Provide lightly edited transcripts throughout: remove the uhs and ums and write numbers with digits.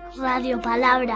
Radio Palabra.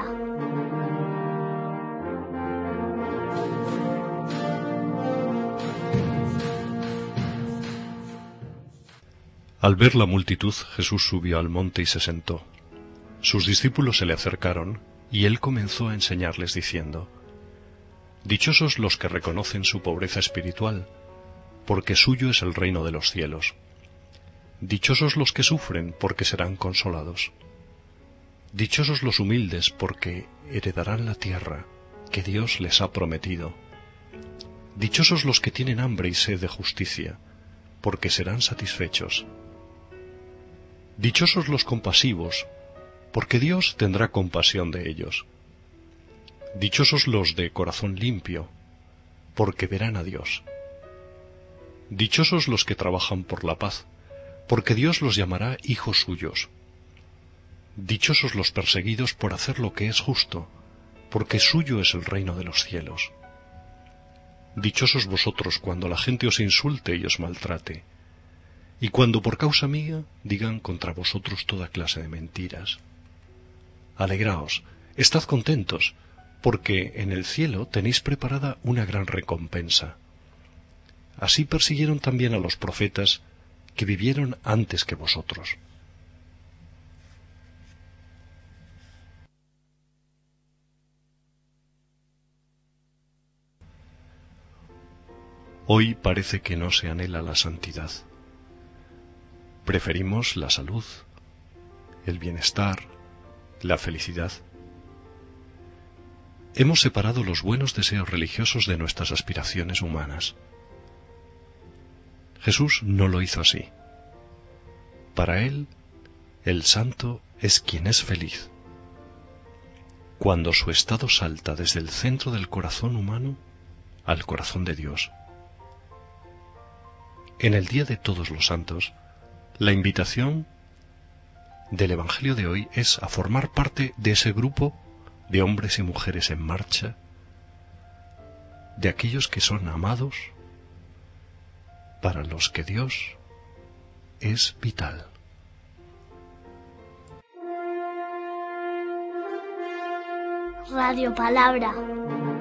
Al ver la multitud, Jesús subió al monte y se sentó. Sus discípulos se le acercaron, y él comenzó a enseñarles diciendo: Dichosos los que reconocen su pobreza espiritual, porque suyo es el reino de los cielos. Dichosos los que sufren, porque serán consolados. Dichosos los humildes, porque heredarán la tierra que Dios les ha prometido. Dichosos los que tienen hambre y sed de justicia, porque serán satisfechos. Dichosos los compasivos, porque Dios tendrá compasión de ellos. Dichosos los de corazón limpio, porque verán a Dios. Dichosos los que trabajan por la paz, porque Dios los llamará hijos suyos. Dichosos los perseguidos por hacer lo que es justo, porque suyo es el reino de los cielos. Dichosos vosotros cuando la gente os insulte y os maltrate, y cuando por causa mía digan contra vosotros toda clase de mentiras. Alegraos, estad contentos, porque en el cielo tenéis preparada una gran recompensa. Así persiguieron también a los profetas que vivieron antes que vosotros. Hoy parece que no se anhela la santidad. Preferimos la salud, el bienestar, la felicidad. Hemos separado los buenos deseos religiosos de nuestras aspiraciones humanas. Jesús no lo hizo así. Para él, el santo es quien es feliz. Cuando su estado salta desde el centro del corazón humano al corazón de Dios. En el Día de Todos los Santos, la invitación del Evangelio de hoy es a formar parte de ese grupo de hombres y mujeres en marcha, de aquellos que son amados, para los que Dios es vital. Radio Palabra.